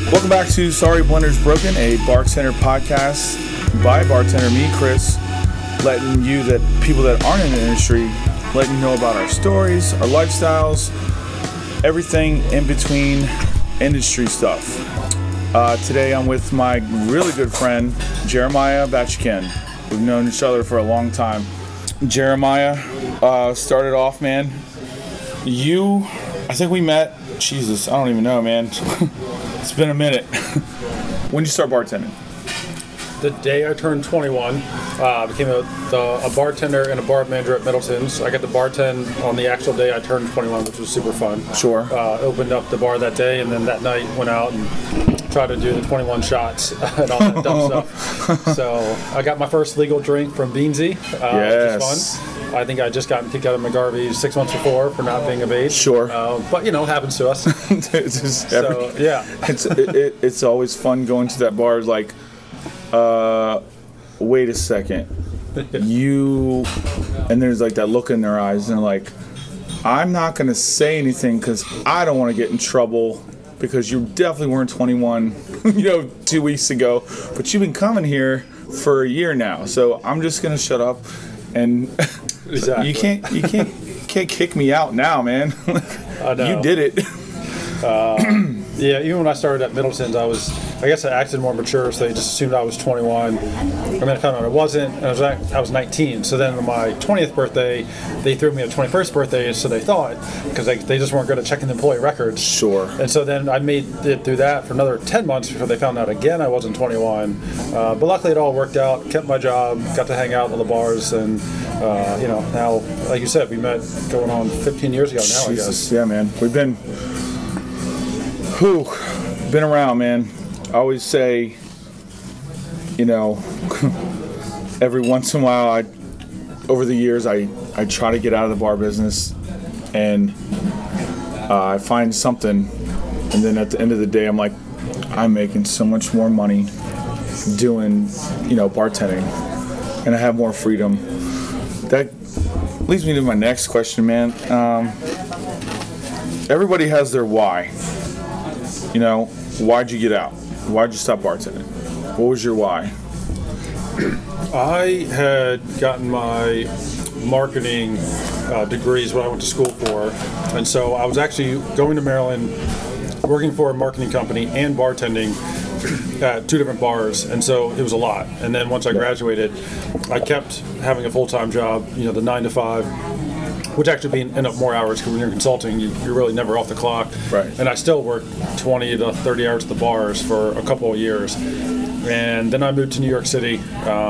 Welcome back to Sorry Blender's Broken, a bartender podcast by bartender, me, Chris, letting you, that people that aren't in the industry, letting you know about our stories, our lifestyles, everything in between industry stuff. Today I'm with my really good friend, Jeremiah Batchikin. We've known each other for a long time. Jeremiah, started off, man, I think we met, Jesus, I don't even know, man. It's been a minute. When did you start bartending? The day I turned 21, became a bartender and a bar manager at Middleton's. I got to bartend on the actual day I turned 21, which was super fun. Sure. Opened up the bar that day, and then that night went out and tried to do the 21 shots and all that dumb stuff. So I got my first legal drink from Beansy, yes. Which was fun. I think I just gotten kicked out of McGarvey's 6 months before for not being of age. Sure. But, it happens to us. It's always fun going to that bar, like, wait a second. And there's like that look in their eyes, and they're like, I'm not going to say anything because I don't want to get in trouble because you definitely weren't 21, 2 weeks ago, but you've been coming here for a year now, so I'm just going to shut up. And exactly. you can't kick me out now, man. I know. You did it. Yeah, even when I started at Middleton's, I guess I acted more mature, so they just assumed I was 21. And then I found out I wasn't, and I was 19. So then on my 20th birthday, they threw me a 21st birthday, so they thought, because they just weren't good at checking the employee records. Sure. And so then I made it through that for another 10 months before they found out again I wasn't 21. But luckily it all worked out, kept my job, got to hang out in the bars, and, now, like you said, we met going on 15 years ago now, Jesus. I guess. Yeah, man. We've been around, man. I always say, every once in a while, over the years, I try to get out of the bar business, and I find something, and then at the end of the day, I'm like, I'm making so much more money doing, bartending, and I have more freedom. That leads me to my next question, man. Everybody has their why. Why'd you get out? Why'd you stop bartending? What was your why? I had gotten my marketing degrees, what I went to school for, and so I was actually going to Maryland, working for a marketing company and bartending at two different bars, and so it was a lot. And then once I graduated, I kept having a full-time job, the 9 to 5, which actually end up more hours because when you're consulting, you're really never off the clock. Right. And I still worked 20 to 30 hours at the bars for a couple of years. And then I moved to New York City,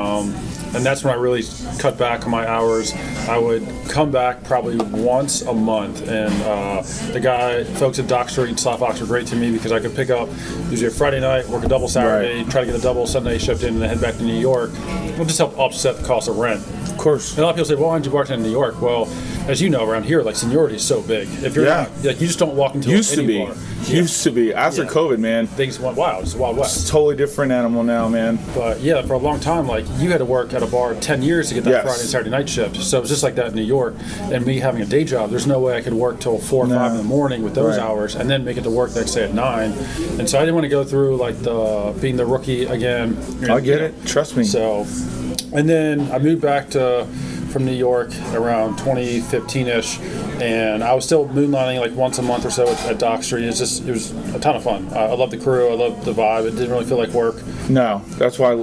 and that's when I really cut back on my hours. I would come back probably once a month, and folks at Dock Street, South Fox were great to me because I could pick up usually a Friday night, work a double Saturday, try to get a double Sunday shift in, and then head back to New York. It'll just help offset the cost of rent. Of course. And a lot of people say, well, why don't you bartend in New York? Well, as you know, around here, seniority is so big. If you're not, you just don't walk into any bar. Used to be. After COVID, man. Things went wild. It's the Wild West. It's a totally different animal now, man. But yeah, for a long time, you had to work at a bar 10 years to get that Friday and Saturday night shift. So it was just like that in New York. And me having a day job, there's no way I could work till 4 or 5 in the morning with those hours and then make it to work next day at 9. And so I didn't want to go through being the rookie again. I get it. Trust me. So, and then I moved back from New York around 2015-ish, and I was still moonlighting once a month or so at Dock Street. It was a ton of fun. I loved the crew. I loved the vibe. It didn't really feel like work. No, that's why.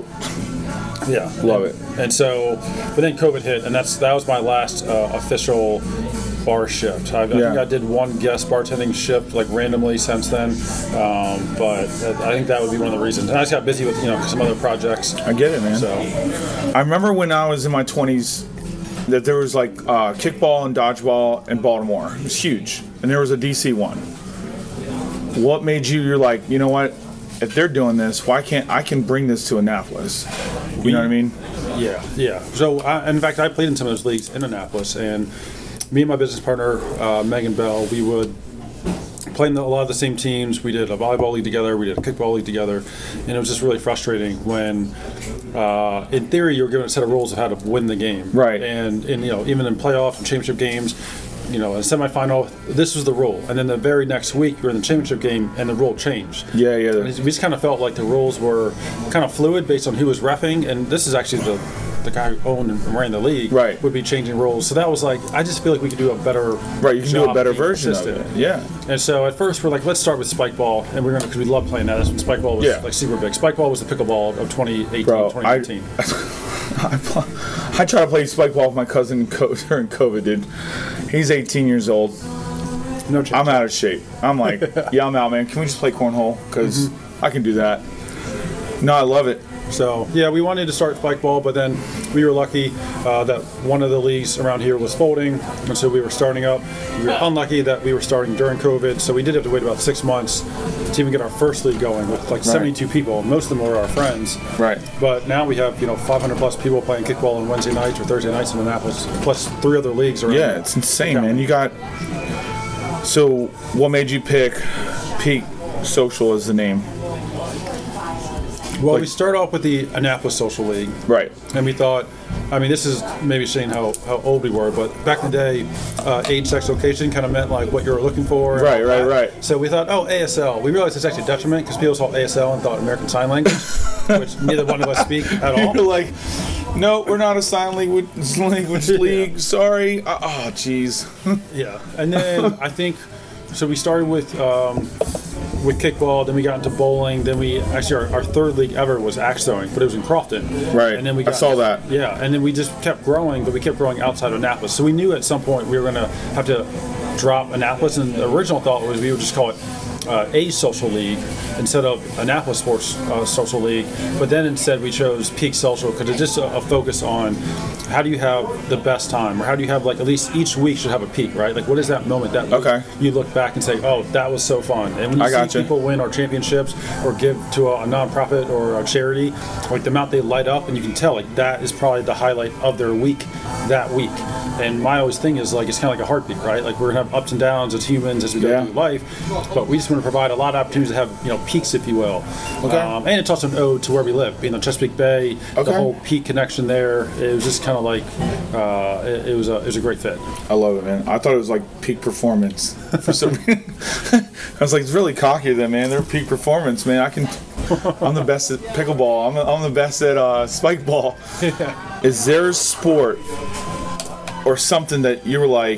Love it. And so, but then COVID hit, and that was my last official bar shift. I think I did one guest bartending shift randomly since then, but I think that would be one of the reasons. And I just got busy with some other projects. I get it, man. So I remember when I was in my 20s that there was kickball and dodgeball in Baltimore. It was huge, and there was a DC one. What made you're like, you know what? If they're doing this, why can't I can bring this to Annapolis? You know what I mean? Yeah. So, in fact, I played in some of those leagues in Annapolis, and me and my business partner, Megan Bell, we would play in a lot of the same teams. We did a volleyball league together. We did a kickball league together. And it was just really frustrating when, in theory, you were given a set of rules of how to win the game. Right. And even in playoffs and championship games, a semifinal, this was the rule. And then the very next week, we were in the championship game, and the rule changed. Yeah. We just kind of felt like the rules were kind of fluid based on who was reffing, and this is actually the guy who owned and ran the league would be changing rules. So that was like, I just feel like we could do a better you can do a better version of it. Yeah. And so at first we're like, let's start with spike ball, and we're gonna, because we love playing that. That's when spike ball was like super big. Spike ball was the pickleball of 2018, 2019. I try to play spike ball with my cousin during COVID, dude. He's 18 years old. No chance. I'm out of shape. I'm like, yeah, I'm out, man. Can we just play cornhole? Because I can do that. No, I love it. So, yeah, we wanted to start spike ball, but then we were lucky that one of the leagues around here was folding, and so we were starting up. We were unlucky that we were starting during COVID, so we did have to wait about 6 months to even get our first league going with like 72 people. Most of them were our friends. Right. But now we have 500 plus people playing kickball on Wednesday nights or Thursday nights in Annapolis, plus 3 other leagues around. Yeah, it's insane, man. You got. So, what made you pick Peak Social as the name? Well, we started off with the Annapolis Social League. Right. And we thought, this is maybe saying how old we were, but back in the day, age, sex, location kind of meant like what you were looking for. Right. So we thought, ASL. We realized it's actually a detriment because people saw ASL and thought American Sign Language, which neither one of us speak at all. You're like, no, we're not a sign language league. Sorry. Oh, jeez. Yeah. And then I think, so we started with kickball, then we got into bowling, then we actually our third league ever was axe throwing, but it was in Crofton. Right. And then I saw that. Yeah, and then we just kept growing, but we kept growing outside of Annapolis. So we knew at some point we were going to have to drop Annapolis, and the original thought was we would just call it a social league instead of Annapolis Sports Social League, but then instead we chose Peak Social because it's just a focus on how do you have the best time, or how do you have like at least each week should have a peak, right? Like what is that moment that you look back and say, oh, that was so fun. And when you see people win our championships or give to a nonprofit or a charity, like the amount they light up, and you can tell like that is probably the highlight of their week that week. And my always thing is like it's kind of like a heartbeat, right? Like we're gonna have ups and downs as humans as we go through life, but we just want to provide a lot of opportunities to have peaks, if you will. And it's also an ode to where we live, being on Chesapeake Bay. The whole peak connection there. It was just kind of like it was a great fit. I love it, man. I thought it was like peak performance for some reason. I was like, it's really cocky of them, man. They're peak performance, man. I'm the best at pickleball. I'm the best at spike ball. Yeah. Is there a sport or something that you were like,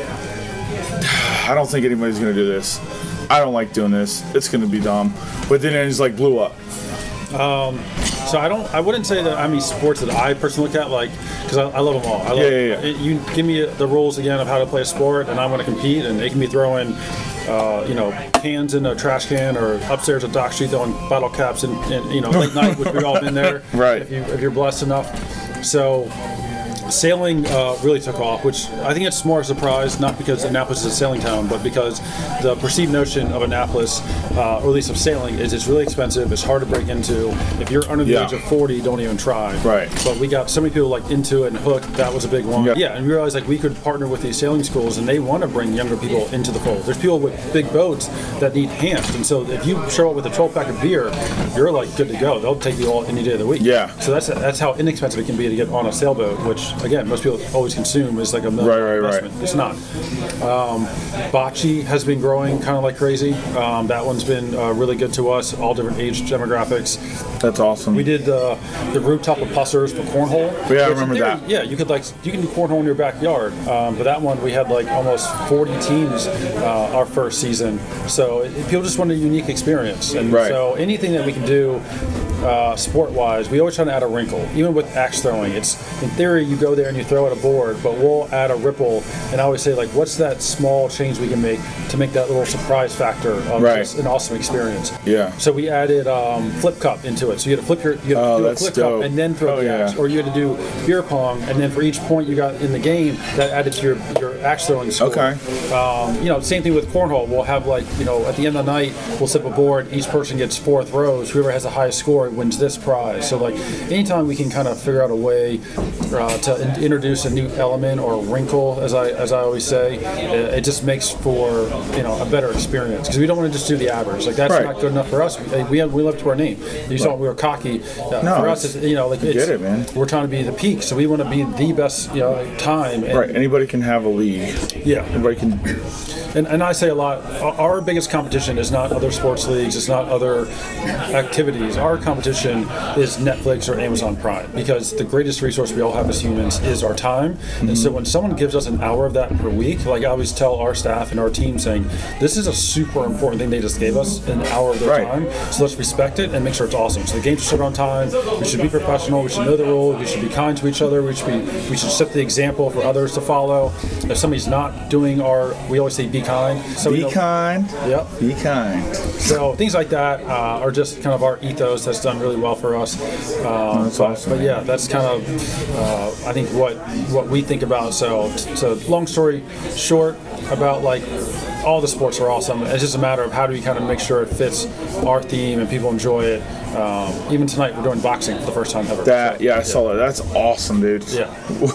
I don't think anybody's going to do this. I don't like doing this. It's going to be dumb. But then it just like blew up. So I wouldn't say that any sports that I personally look at, like, because I love them all. You give me the rules again of how to play a sport, and I'm going to compete, and they can be throwing, cans in a trash can, or upstairs at Dock Street throwing bottle caps, and late night, which we've all been there. Right. If you're blessed enough. So sailing really took off, which I think it's more a surprise, not because Annapolis is a sailing town, but because the perceived notion of Annapolis, or at least of sailing, is it's really expensive, it's hard to break into. If you're under the age of 40, don't even try. Right. But we got so many people like into it and hooked, that was a big one. Yep. Yeah, and we realized like we could partner with these sailing schools, and they want to bring younger people into the fold. There's people with big boats that need hands, and so if you show up with a 12-pack of beer, you're like good to go. They'll take you all any day of the week. Yeah. So that's how inexpensive it can be to get on a sailboat, which again, most people always consume is like a $1 million investment. It's not. Bocce has been growing kind of like crazy. That one's been really good to us, all different age demographics. That's awesome. We did the rooftop of pussers for cornhole. Yeah, I remember that. Yeah, you can do cornhole in your backyard. But that one, we had like almost 40 teams our first season. So people just want a unique experience. And so anything that we can do sport-wise, we always try to add a wrinkle. Even with axe throwing, it's in theory you go there and you throw at a board, but we'll add a ripple. And I always say, like, what's that small change we can make to make that little surprise factor of just an awesome experience? Yeah. So we added flip cup into it. So you had to do a flip cup and then throw the axe, or you had to do beer pong, and then for each point you got in the game, that added to your axe throwing score. Okay. Same thing with cornhole. We'll have at the end of the night, we'll set up a board. Each person gets 4 throws. Whoever has the highest score wins this prize. So like anytime we can kind of figure out a way to introduce a new element or wrinkle, as I always say, it just makes for a better experience, because we don't want to just do the average. Like that's not good enough for us. We live to our name. You saw we were cocky. For us, it's, get it, man. We're trying to be the peak, so we want to be the best time. And anybody can have a league. league. Yeah. Everybody can. And I say a lot, our biggest competition is not other sports leagues, it's not other activities. Our competition is Netflix or Amazon Prime, because the greatest resource we all have as humans is our time. And so when someone gives us an hour of that per week, like I always tell our staff and our team saying, this is a super important thing they just gave us, an hour of their time. So let's respect it and make sure it's awesome. So the games should start on time, we should be professional, we should know the rules, we should be kind to each other, we should set the example for others to follow. If somebody's not doing we always say be kind. So be kind. Yep. Be kind. So things like that are just kind of our ethos that's done really well for us. That's awesome. But yeah, that's kind of I think what we think about. So long story short, about like all the sports are awesome. It's just a matter of how do we kind of make sure it fits our theme and people enjoy it. Even tonight we're doing boxing for the first time ever. I saw that. That's awesome, dude. Yeah.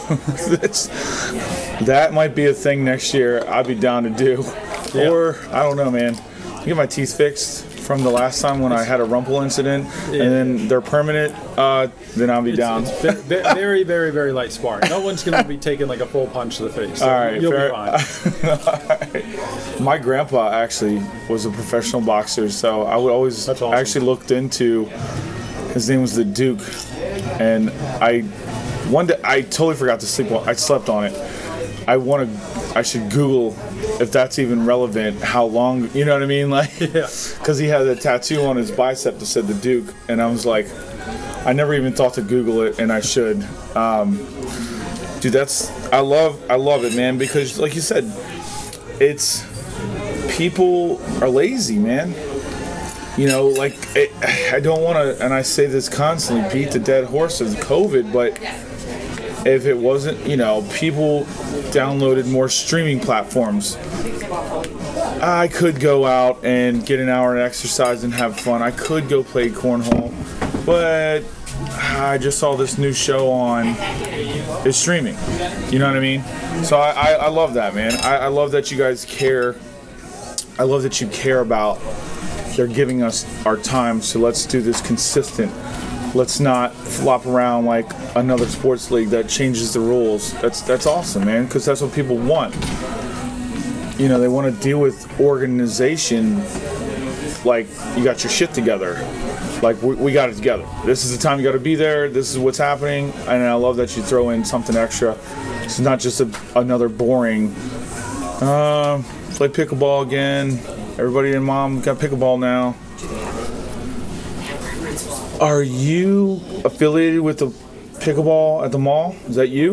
That might be a thing next year. I'd be down to do. Yeah. Or I don't know, man. I get my teeth fixed from the last time when I had a rumple incident, and then they're permanent. Then I'll be down. It's very, very, very light spark. No one's going to be taking like a full punch to the face. So all right, you'll be fine. All right. My grandpa actually was a professional boxer, so I would always actually looked into. His name was the Duke, and one day I totally forgot to sleep on. I slept on it. I should Google if that's even relevant. How long? You know what I mean? Like, because he had a tattoo on his bicep that said the Duke, and I was like, I never even thought to Google it, and I should. Dude, I love it, man. Because like you said, it's people are lazy, man. You know, like I don't want to, and I say this constantly, beat the dead horse of COVID, but if it wasn't, people downloaded more streaming platforms. I could go out and get an hour of exercise and have fun. I could go play cornhole, but I just saw this new show on. It's streaming. You know what I mean? So I love that, man. I love that you guys care. I love that you care about. They're giving us our time, so let's do this consistent. Let's not flop around like another sports league that changes the rules. That's awesome, man, because that's what people want. They want to deal with organization like you got your shit together. Like we got it together. This is the time you got to be there. This is what's happening, and I love that you throw in something extra. It's not just another boring. Play pickleball again. Everybody and mom got pickleball now. Are you affiliated with the pickleball at the mall? Is that you?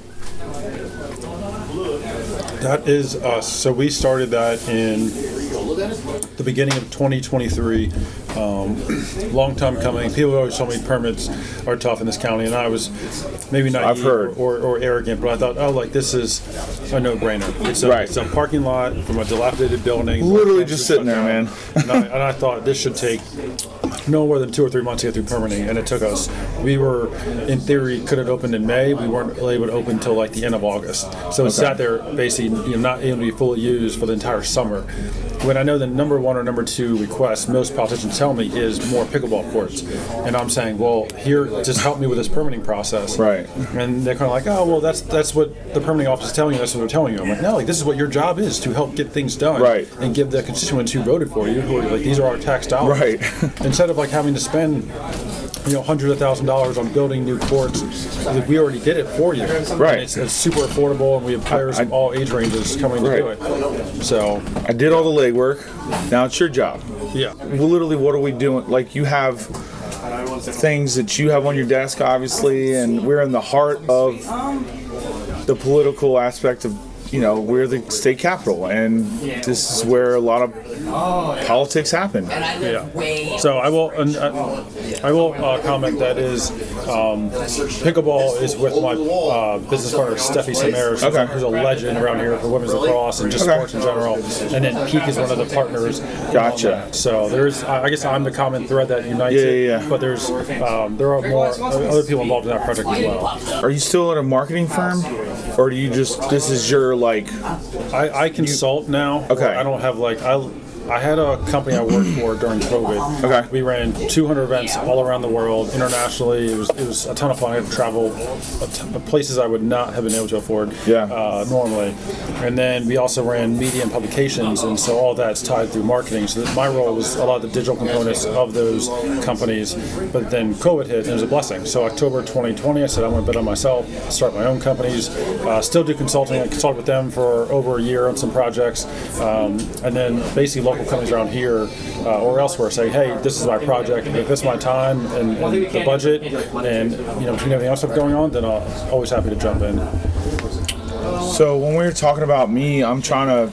That is us. So we started that in the beginning of 2023. Long time coming. People always told me permits are tough in this county, and I was maybe naive or arrogant, but I thought, this is a no-brainer. It's a parking lot from a dilapidated building. Literally just sitting there, man. and I thought this should take no more than 2 or 3 months to get through permitting, and it took us. We were, in theory, could have opened in May. We weren't able to open until like the end of August. So it sat there basically, not able to be fully used for the entire summer. When I know the number 1 or number 2 request most politicians tell me is more pickleball courts, and I'm saying, well, here, just help me with this permitting process. Right. And they're kind of like, oh, well, that's what the permitting office is telling you. That's what they're telling you. I'm like, no, this is what your job is, to help get things done. Right. And give the constituents who voted for you, who are like, these are our tax dollars. Right. Instead of like having to spend hundreds of $1,000s on building new courts, we already did it for you. Right. And it's super affordable, and we have players of all age ranges coming to do it. So I did all the legwork. Now it's your job. Yeah. Well, literally, what are we doing? Like, you have things that you have on your desk, obviously, and we're in the heart of the political aspect of, we're the state capital, and this is where a lot of politics happen. Yeah. So I will comment that is pickleball is with my business partner Steffi Samaras, who's a legend around here for women's lacrosse and just sports in general. And then Peak is one of the partners. Gotcha. So there's, I guess I'm the common thread that unites it. But there are more other people involved in that project as well. Are you still at a marketing firm, or do you just this is your like? I consult now. Okay. I don't have I had a company I worked for during COVID. Okay. We ran 200 events all around the world, internationally. It was a ton of fun. I had to travel places I would not have been able to afford normally. And then we also ran media and publications, and so all that's tied through marketing. So my role was a lot of the digital components of those companies. But then COVID hit, and it was a blessing. So October 2020, I said I'm going to bet on myself, start my own companies, still do consulting. I consulted with them for over a year on some projects, and then basically local companies around here or elsewhere say, hey, this is my project. If this is my time and the budget, and between everything else that's going on, then I'm always happy to jump in. So when we were talking about me, I'm trying to,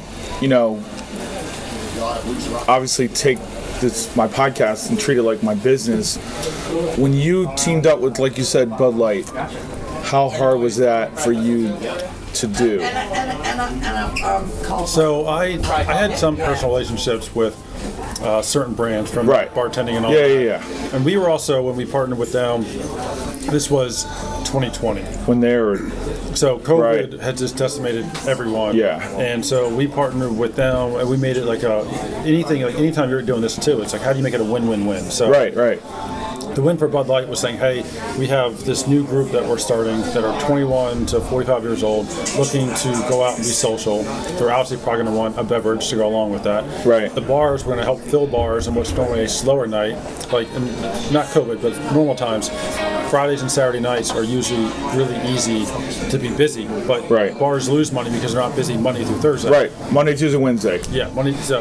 obviously take my podcast and treat it like my business. When you teamed up with, like you said, Bud Light, how hard was that for you to do? So I had some personal relationships with certain brands from bartending and all that. Yeah. And we were also, when we partnered with them, this was 2020. When they were... So COVID had just decimated everyone. Yeah. And so we partnered with them, and we made it like anytime you're doing this too, it's like, how do you make it a win-win-win? So Right. The win for Bud Light was saying, hey, we have this new group that we're starting that are 21 to 45 years old, looking to go out and be social. They're obviously probably going to want a beverage to go along with that. Right. The bars, we're going to help fill bars in what's normally a slower night, like not COVID, but normal times. Fridays and Saturday nights are usually really easy to be busy, but bars lose money because they're not busy Monday through Thursday. Right. Monday, Tuesday, Wednesday. Yeah. So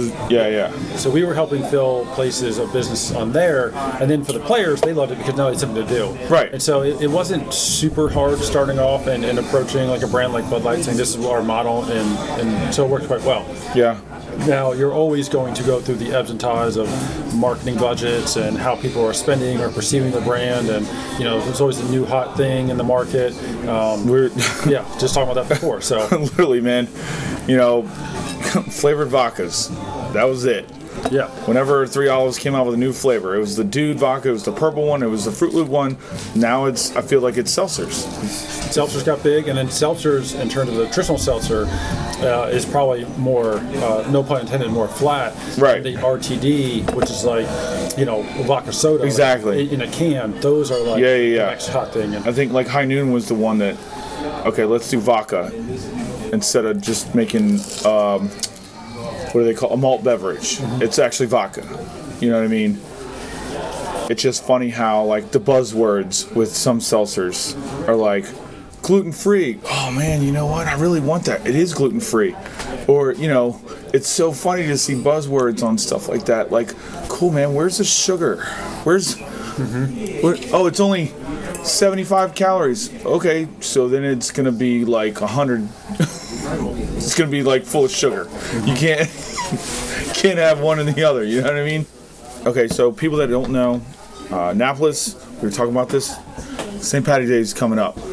we were helping fill places of business on there, and then for the players, they loved it because now they had something to do. Right. And so it wasn't super hard starting off and approaching like a brand like Bud Light saying this is our model, and so it worked quite well. Yeah. Now, you're always going to go through the ebbs and ties of marketing budgets and how people are spending or perceiving the brand, and there's always a new hot thing in the market. We're just talking about that before. So literally, man, flavored vodkas, that was it. Yeah. Whenever Three Olives came out with a new flavor, it was the Dude vodka, it was the purple one, it was the Fruit Loop one. Now I feel like it's seltzers. Seltzers got big, and then seltzers, in terms of the traditional seltzer, is probably more, no pun intended, more flat. Right. The RTD, which is like, vodka soda. Exactly. In a can, those are like the next hot thing. I think like High Noon was the one that, okay, let's do vodka instead of just making, what do they call a malt beverage? Mm-hmm. It's actually vodka. You know what I mean? It's just funny how like the buzzwords with some seltzers are like gluten-free. Oh man, you know what? I really want that. It is gluten-free. Or, it's so funny to see buzzwords on stuff like that. Like, cool man, where's the sugar? It's only 75 calories. Okay, so then it's gonna be like 100. It's gonna be like full of sugar. You can't have one and the other. You know what I mean? Okay, so people that don't know, Annapolis. We were talking about this. St. Patty's Day is coming up.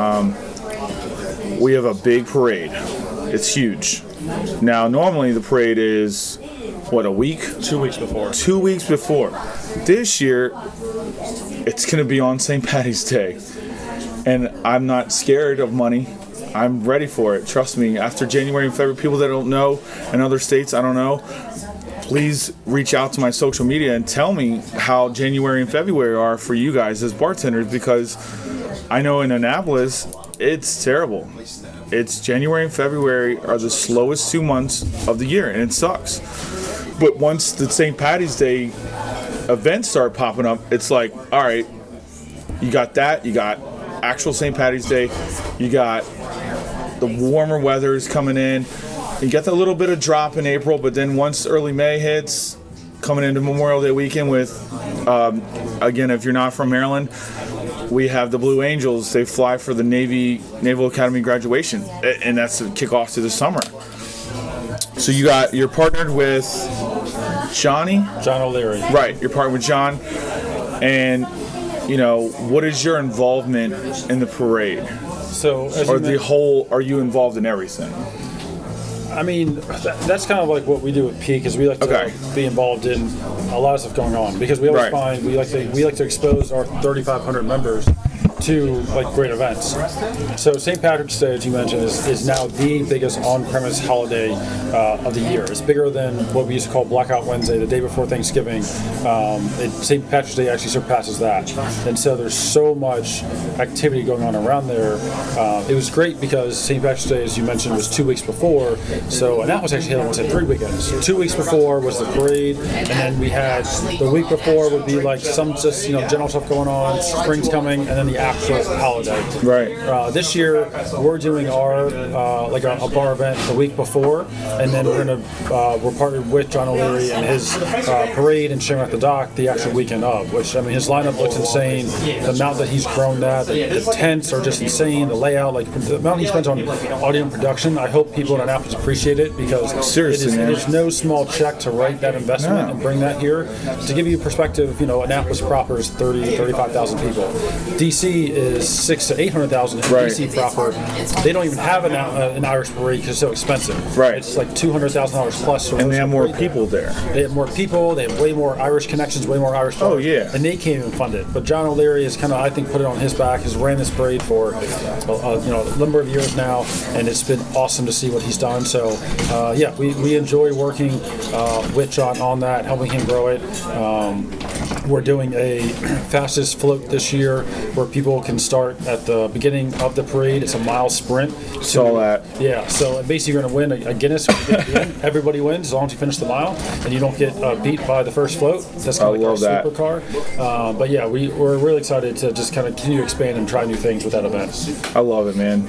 We have a big parade. It's huge. Now, normally the parade is a week? 2 weeks before. 2 weeks before. This year, it's going to be on St. Patty's Day. And I'm not scared of money. I'm ready for it. Trust me. After January and February, people that don't know, in other states, I don't know, please reach out to my social media and tell me how January and February are for you guys as bartenders, because I know in Annapolis, it's terrible. It's January and February are the slowest 2 months of the year, and it sucks. But once the St. Patty's Day events start popping up, it's like, all right, you got that, you got actual St. Patty's Day, you got the warmer weather is coming in, you get that little bit of drop in April, but then once early May hits, coming into Memorial Day weekend with, again, if you're not from Maryland, we have the Blue Angels. They fly for the Naval Academy graduation, and that's the kickoff to the summer. So you're partnered with John O'Leary. Right, you're partnered with John, and what is your involvement in the parade? So, are you involved in everything? I mean, that's kind of like what we do with Peak, is we like to be involved in a lot of stuff going on, because we always find we like to expose our 3,500 members two like great events. So St. Patrick's Day, as you mentioned, is now the biggest on-premise holiday of the year. It's bigger than what we used to call Blackout Wednesday, the day before Thanksgiving. St. Patrick's Day actually surpasses that, and so there's so much activity going on around there. It was great because St. Patrick's Day, as you mentioned, was 2 weeks before. So and that was actually almost at 3 weekends. 2 weeks before was the parade, and then we had the week before would be like some just general stuff going on. Spring's coming, and then the actual holiday. Right. This year we're doing our like a bar event the week before, and then we're partnered with John O'Leary and his parade and Sharing at the Dock the actual weekend of. Which I mean, his lineup looks insane. The amount that he's grown that, the tents are just insane. The layout, like the amount he spends on audio and production. I hope people in Annapolis appreciate it because seriously, it is no small check to write that investment and bring that here. To give you perspective, Annapolis proper is 35,000 people. DC is 600,000 to 800,000. DC proper, they don't even have an Irish parade because it's so expensive. Right. It's like $200,000 plus. And they have more people there. They have more people. They have way more Irish connections, way more Irish. Oh yeah. And they can't even fund it. But John O'Leary has kind of, I think, put it on his back. Has ran this parade for a number of years now, and it's been awesome to see what he's done. So we enjoy working with John on that, helping him grow it. We're doing a fastest float this year where people can start at the beginning of the parade. It's a mile sprint. Saw that. Yeah, so basically you're going to win a Guinness. Everybody wins as long as you finish the mile, and you don't get beat by the first float. That's kind of like our supercar. But yeah, we're really excited to just kind of continue to expand and try new things with that event. I love it, man.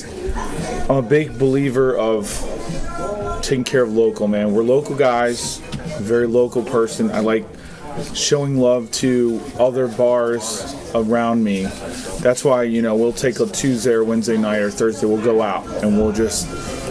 I'm a big believer of taking care of local, man. We're local guys, very local person. I like showing love to other bars around me. That's why, we'll take a Tuesday or Wednesday night or Thursday, we'll go out and we'll just,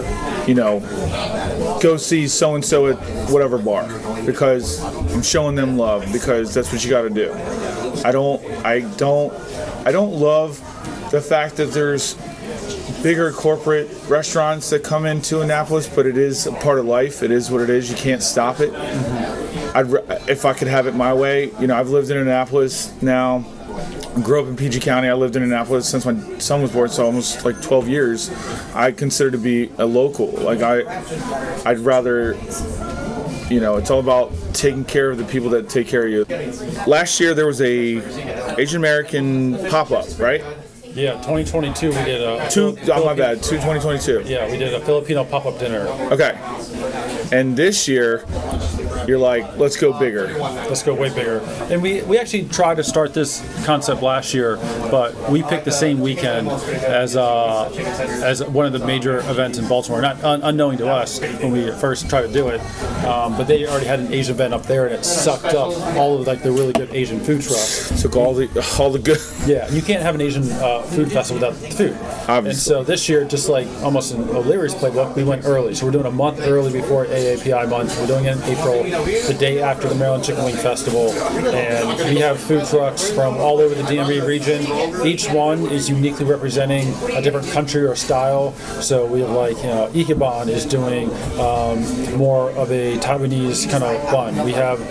go see so-and-so at whatever bar because I'm showing them love because that's what you got to do. I don't love the fact that there's bigger corporate restaurants that come into Annapolis, but it is a part of life. It is what it is. You can't stop it. If I could have it my way, I've lived in Annapolis now. I grew up in PG County. I lived in Annapolis since my son was born, so almost like 12 years. I consider to be a local. Like I'd rather, it's all about taking care of the people that take care of you. Last year there was a Asian American pop-up, right? Yeah, 2022 we did a... 2022. Yeah, we did a Filipino pop-up dinner. Okay. And this year, you're like, let's go bigger. Let's go way bigger. And we actually tried to start this concept last year, but we picked the same weekend as one of the major events in Baltimore. Not unknowing to us when we first tried to do it, but they already had an Asian event up there, and it sucked up all of like the really good Asian food trucks. Took all the good. Yeah, you can't have an Asian food festival without the food. Obviously. And so this year, just like almost in O'Leary's playbook, we went early. So we're doing a month early before AAPI month. We're doing it in April, the day after the Maryland Chicken Wing Festival. And we have food trucks from all over the DMV region. Each one is uniquely representing a different country or style. So we have like, Ichiban is doing more of a Taiwanese kind of bun. We have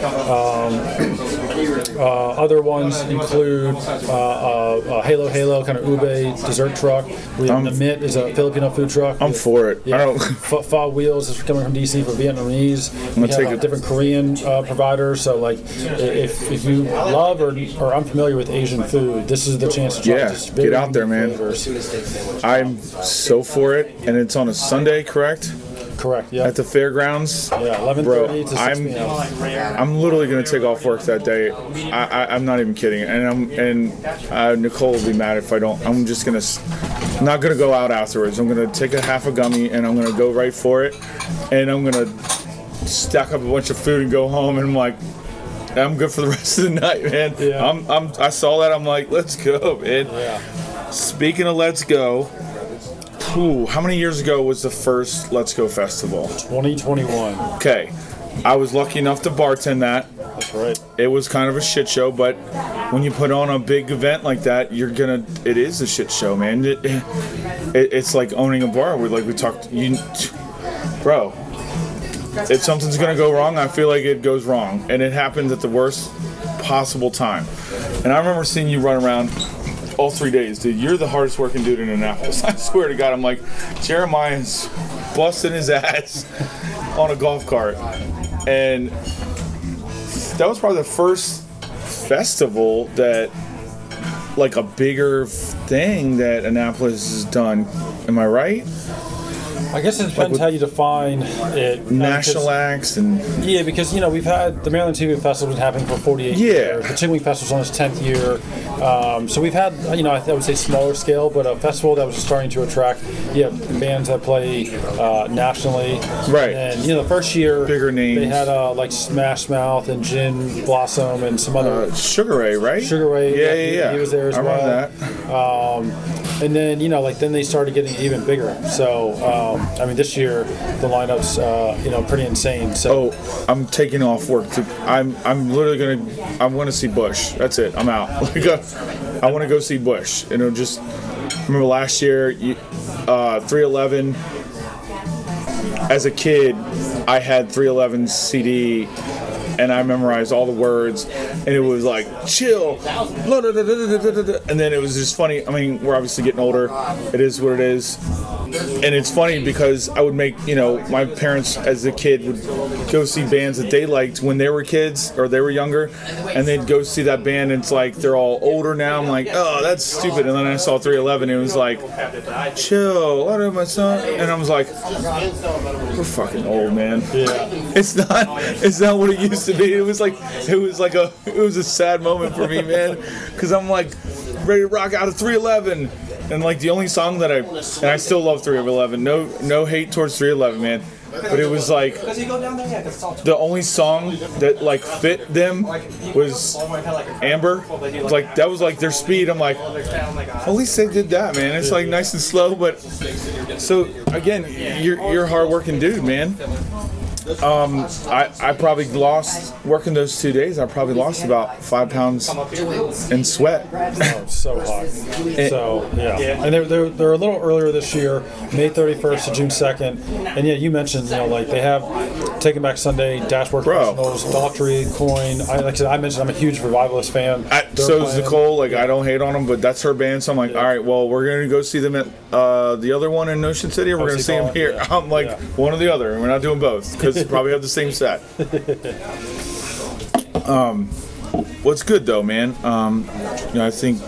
other ones include Halo kind of ube dessert truck. We have the Mit is a Filipino food truck. I'm for it. Yeah, Fa Wheels is coming from DC for Vietnamese. We have a different Korean provider. So like, if you love or are unfamiliar with Asian food, this is the chance to try. Yeah, get out there, man. Flavors. I'm so for it, and it's on a Sunday, correct? Correct. Yeah. At the fairgrounds. Yeah, 11:30 to 6 p.m. I'm literally gonna take off work that day. I'm not even kidding. And Nicole will be mad if I don't. I'm not gonna go out afterwards. I'm gonna take a half a gummy and I'm gonna go right for it. And I'm gonna stack up a bunch of food and go home. And I'm like, I'm good for the rest of the night, man. Yeah. I saw that. I'm like, let's go, man. Yeah. Speaking of let's go. How many years ago was the first Let's Go Festival? 2021. Okay. I was lucky enough to bartend that. That's right. It was kind of a shit show, but when you put on a big event like that, it is a shit show, man. It's like owning a bar. Bro, if something's going to go wrong, I feel like it goes wrong. And it happens at the worst possible time. And I remember seeing you run around all 3 days, dude, you're the hardest working dude in Annapolis. I swear to God, I'm like, Jeremiah's busting his ass on a golf cart. And that was probably the first festival that, like, a bigger thing that Annapolis has done. Am I right? I guess it depends how you define it. National acts and... Yeah, because, you know, we've had the Maryland Two Week Festival been happening for 48 years. The 2 Week Festival's on its 10th year. So we've had, you know, I would say smaller scale, but a festival that was just starting to attract, bands that play nationally. Right. And, you know, the first year... Bigger names. They had, like, Smash Mouth and Gin Blossom and some other... Sugar Ray, right? Sugar Ray. Yeah. He was there as well. I remember that. And then, you know, like, then they started getting even bigger. So... I mean, this year the lineup's pretty insane. So I'm taking off work. I'm literally I'm gonna see Bush. That's it. I'm out. I want to go see Bush. And it'll just remember last year, 311. As a kid, I had 311 CD. And I memorized all the words, and it was like, chill, blah, blah, blah, blah, blah, blah. And then it was just funny. I mean, we're obviously getting older. It is what it is. And it's funny because I would make, my parents as a kid would go see bands that they liked when they were kids or they were younger, and they'd go see that band, and it's like they're all older now. I'm like, oh, that's stupid. And then I saw 311, and it was like, chill, what am I son? And I was like, we're fucking old, man. Yeah. It's not what it used to be. It was a sad moment for me, man, because I'm like ready to rock out of 311. And like the only song that I still love 311. No hate towards 311, man. But it was like the only song that like fit them was Amber. Like that was like their speed. I'm like, at least they did that, man. It's like nice and slow, but so again, you're a hard-working dude, man. I probably lost, working those 2 days, I probably lost about 5 pounds in sweat. Oh, it's so hot. And they're a little earlier this year, May 31st to June 2nd. And yeah, you mentioned, like they have Taking Back Sunday, Dashboard Professionals, Daughtry, Coin. I mentioned I'm a huge Revivalist fan. So is Nicole. Like, I don't hate on them, but that's her band. So I'm like, all right, well, we're going to go see them at the other one in Ocean City, or we're going to see them here. Yeah. I'm like, one or the other, and we're not doing both because probably have the same set. What's good though, man? I think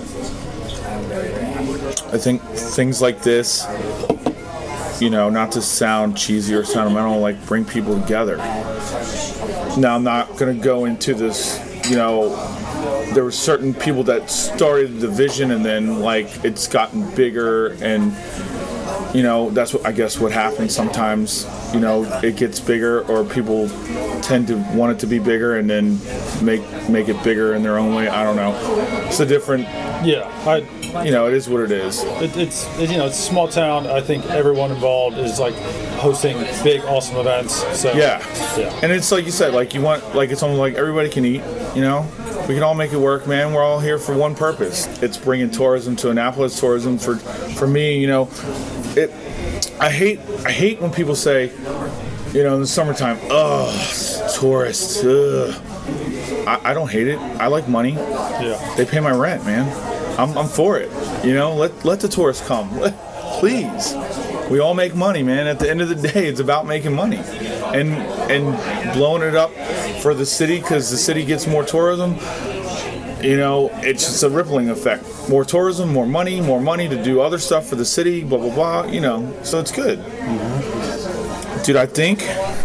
things like this, not to sound cheesy or sentimental, like bring people together. Now, I'm not gonna go into this. There were certain people that started the vision, and then like it's gotten bigger, and that's what happens sometimes. It gets bigger, or people tend to want it to be bigger and then make it bigger in their own way. I don't know. It's a different. Yeah, it is what it is. It's a small town. I think everyone involved is like hosting big, awesome events. So yeah. And it's like you said, like you want, like it's almost like everybody can eat. We can all make it work, man. We're all here for one purpose. It's bringing tourism to Annapolis. Tourism for me, I hate when people say, in the summertime, tourists. I don't hate it. I like money. Yeah. They pay my rent, man. I'm for it. Let the tourists come. Please. We all make money, man. At the end of the day, it's about making money. And blowing it up for the city because the city gets more tourism. It's just a rippling effect. More tourism, more money to do other stuff for the city, blah, blah, blah, so it's good. Mm-hmm. Dude, I think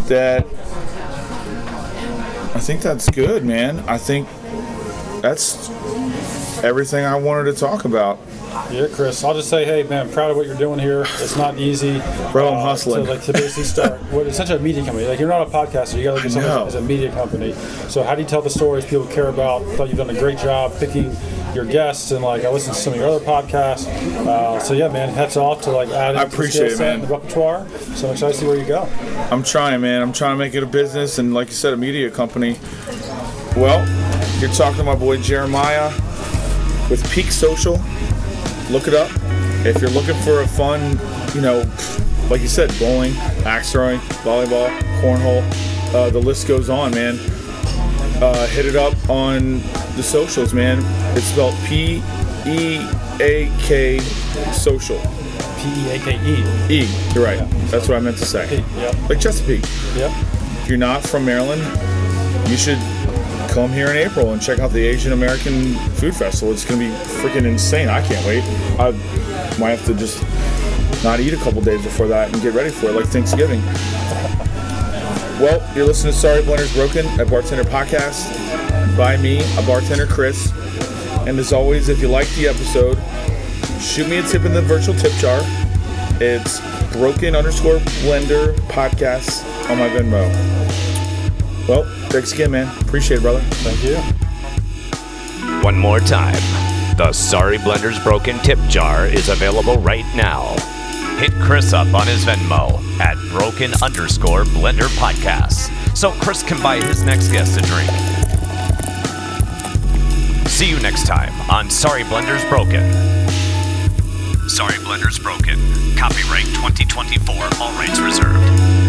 that's good, man. I think that's everything I wanted to talk about. Yeah, Chris. I'll just say, hey, man, I'm proud of what you're doing here. It's not easy. Bro, I'm hustling. To basically start. It's such a media company. Like, you're not a podcaster. You got to look at something as a media company. So how do you tell the stories people care about? I thought you've done a great job picking your guests, and I listened to some of your other podcasts. So yeah, man, hats off to adding to the skill set and the repertoire. So I'm excited to see where you go. I'm trying, man. I'm trying to make it a business, and like you said, a media company. Well, you're talking to my boy Jeremiah with Peak Social. Look it up. If you're looking for a fun, like you said, bowling, axe throwing, volleyball, cornhole, the list goes on, man. Hit it up on the socials, man. It's spelled PEAK P-E-A-K social. P-E-A-K-E. You're right. That's what I meant to say. Yep. Like Chesapeake. Yep. If you're not from Maryland, you should come here in April and check out the Asian American Food Festival. It's going to be freaking insane. I can't wait. I might have to just not eat a couple days before that and get ready for it, like Thanksgiving. Well, you're listening to Sorry Blenders Broken, a bartender podcast by me, a bartender, Chris. And as always, if you like the episode, shoot me a tip in the virtual tip jar. It's broken_blender podcast on my Venmo. Well, thanks again, man. Appreciate it, brother. Thank you. One more time. The Sorry Blenders Broken tip jar is available right now. Hit Chris up on his Venmo at broken_blender podcast so Chris can buy his next guest a drink. See you next time on Sorry Blenders Broken. Sorry Blenders Broken. Copyright 2024. All rights reserved.